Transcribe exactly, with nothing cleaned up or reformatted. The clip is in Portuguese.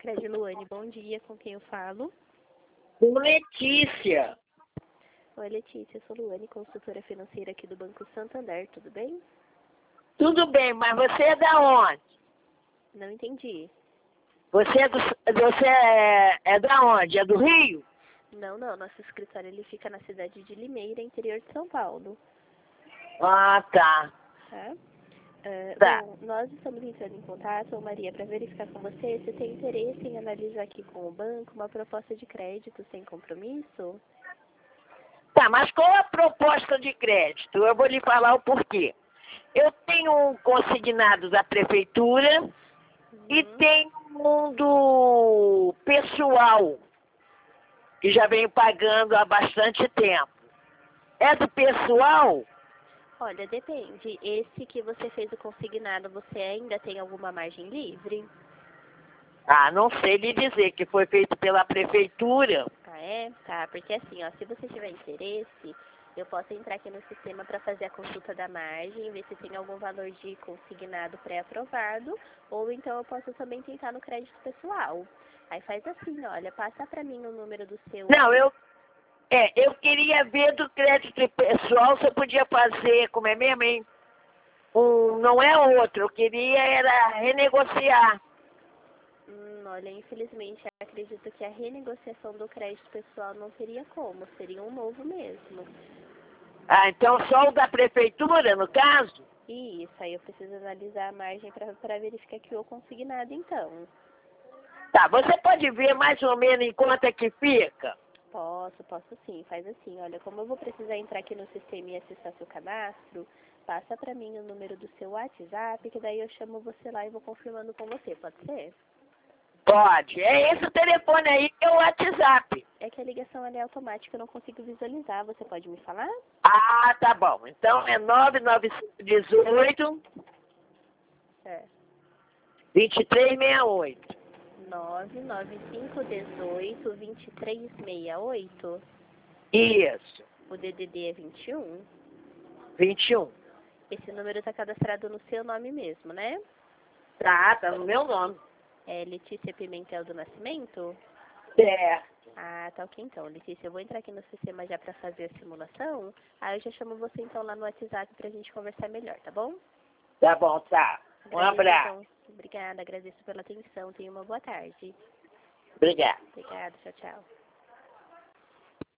Sicredi Luane, bom dia, com quem eu falo? Com Letícia. Oi, Letícia, eu sou Luane, consultora financeira aqui do Banco Santander, tudo bem? Tudo bem, mas você é da onde? Não entendi. Você é, do, você é, é da onde? É do Rio? Não, não, nosso escritório ele fica na cidade de Limeira, interior de São Paulo. Ah, tá. Tá? Uh, Tá. Bom, nós estamos entrando em contato, Maria, para verificar com você se tem interesse em analisar aqui com o banco uma proposta de crédito sem compromisso. Tá, mas qual a proposta de crédito? Eu vou lhe falar o porquê. Eu tenho um consignado da prefeitura Uhum. e tenho um do pessoal, que já venho pagando há bastante tempo. É do pessoal? Olha, depende. Esse que você fez o consignado, você ainda tem alguma margem livre? Ah, não sei lhe dizer que foi feito pela prefeitura. Ah, é? Tá, porque assim, ó, se você tiver interesse, eu posso entrar aqui no sistema para fazer a consulta da margem, ver se tem algum valor de consignado pré-aprovado, ou então eu posso também tentar no crédito pessoal. Aí faz assim, olha, passa para mim o número do seu... Não, eu, é, eu queria ver do crédito pessoal se eu podia fazer, como é mesmo, hein? Um, não é outro, eu queria era renegociar. Hum, olha, infelizmente, eu acredito que a renegociação do crédito pessoal não teria como, seria um novo mesmo. Ah, então só o da prefeitura, no caso? Isso, aí eu preciso analisar a margem para verificar que o consignado, então. Tá, você pode ver mais ou menos em quanto é que fica? Posso, posso sim. Faz assim, olha, como eu vou precisar entrar aqui no sistema e acessar seu cadastro, passa para mim o número do seu WhatsApp, que daí eu chamo você lá e vou confirmando com você, pode ser? Pode. É esse telefone aí, é o WhatsApp. É que a ligação ali é automática, eu não consigo visualizar. Você pode me falar? Ah, tá bom. Então é nove nove cinco um oito, É. dois três seis oito. nove nove cinco um oito, dois três seis oito. Isso. O D D D é vinte e um. vinte e um. Esse número está cadastrado no seu nome mesmo, né? Tá, tá no meu nome. É Letícia Pimentel do Nascimento? Certo. Ah, tá ok então, Letícia. Eu vou entrar aqui no sistema já para fazer a simulação. Aí eu já chamo você então lá no WhatsApp pra gente conversar melhor, tá bom? Tá bom, tá. Um Agradeço, abraço. então. Obrigada, agradeço pela atenção. Tenha uma boa tarde. Obrigado. Obrigada, tchau, tchau.